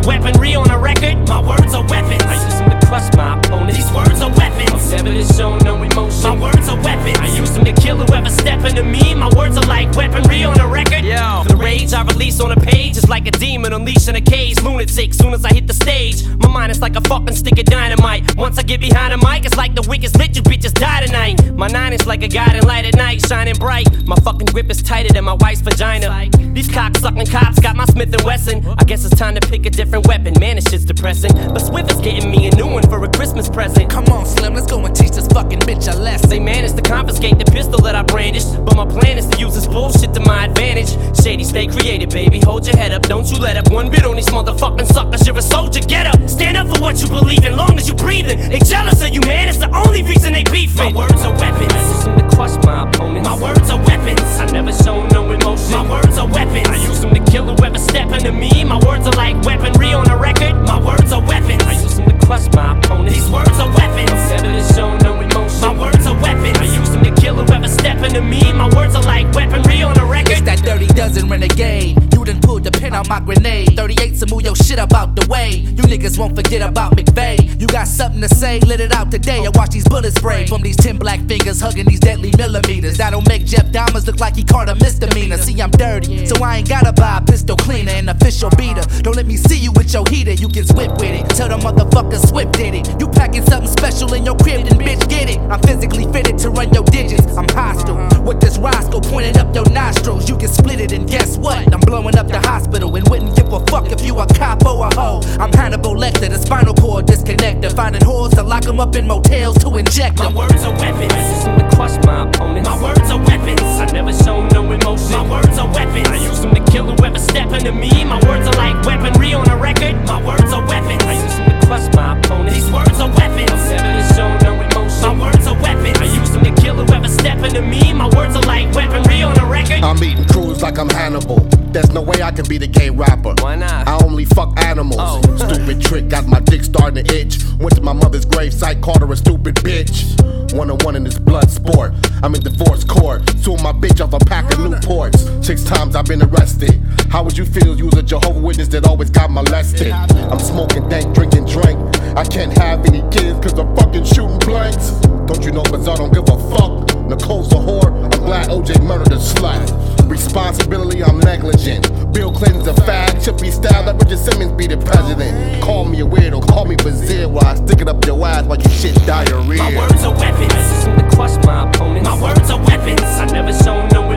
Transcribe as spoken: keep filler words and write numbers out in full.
weaponry on a record. My words are weapons. I use them to crush my opponent. These words are weapons. Never to show no emotion. My words are weapons. I use them to kill whoever step into me. My words are like weaponry on a record. Yo. The rage I release on a page is like a demon unleashed in a cage. Lunatic, soon as I hit the stage. My mind is like a fucking stick of dynamite. Once I get behind the mic, it's like the wickedest lit. You bitches die tonight. My nine is like a guiding light at night, shining bright. My fucking grip is tighter than my wife's vagina. These cock-sucking cops got my Smith and Wesson. I guess it's time to pick a different weapon. Man, this shit's depressing. But Swift is getting me a new one for a Christmas present. Come on, Slim, let's go and teach this fucking bitch a lesson. They managed to confiscate the pistol that I brandish, but my plan is to use this bullshit to my advantage. Shady, stay creative, baby. Hold your head up, don't you let up one bit on these motherfucking suckers. You're a soldier, get up. Stand up for what you believe in, long as you breathing. They jealous of you, man. It's the only reason they beefing. My words are weapons. I use them to crush my opponents. My words are weapons. I never show no emotion. My words are weapons. I use them to kill whoever step into me. My words are like weaponry on a record. My words are weapons. I use them to crush my opponents. These words are weapons. Never to show no emotion. My words are weapons. I use them to kill whoever step into me. My words are like weaponry on a record. It's that dirty dozen renegade. You done pulled the pin on my grenade. thirty-eight, so move your shit up out the way. You niggas won't forget about McVeigh. You got something to say, let it out today. I watch these bullets spray from these ten black fingers hugging these deadly millimeters. That'll make Jeff Dahmer look like he caught a misdemeanor. See, I'm dirty, so I ain't gotta buy a pistol cleaner and official beater. Don't let me see you with your heater, you can whip with it. Tell the motherfucker Swift did it. You packing something special in your crib, then bitch get it. I'm physically fitted to run your digits. I'm hostile with this Roscoe pointing up your nostrils. You can split it, and guess what? I'm blowing up the hospital and wouldn't give a fuck if you a cop or a hoe. I'm Hannibal Lecter, the spinal cord disconnector. Finding whores to lock them up in motels to inject them. My words are weapons. I use them to crush my opponents. My words are weapons. I never show no emotion. My words are weapons. I use them to kill whoever step into me. My words are like weaponry on a record. My words are weapons. I use them to crush my opponents. These words are weapons. Never to show no emotion. My words are weapons. I use them to kill whoever step into me. My words are like weaponry on a record. I'm eating crews like I'm Hannibal. There's no way I can be the gay rapper. Why not? I only fuck animals. Oh. Stupid trick, got my dick starting to itch. Went to my mother's gravesite, called her a stupid bitch. One on one in this blood sport. I'm in divorce court. Suing my bitch off a pack of Newports. Six times I've been arrested. How would you feel you was a Jehovah's Witness that always got molested? I'm smoking dank, drinking drink. I can't have any kids cause I'm fucking shooting blanks. Don't you know Bizarre don't give a fuck? Nicole's a whore, I'm glad O J murdered a slut. Responsibility, I'm negligent. Bill Clinton's a fag, Chippy style, let Richard Simmons be the president. Call me a weirdo, call me Vizier while I stick it up your ass while you shit diarrhea. My words are weapons. I use them to crush my opponents. My words are weapons. I never show no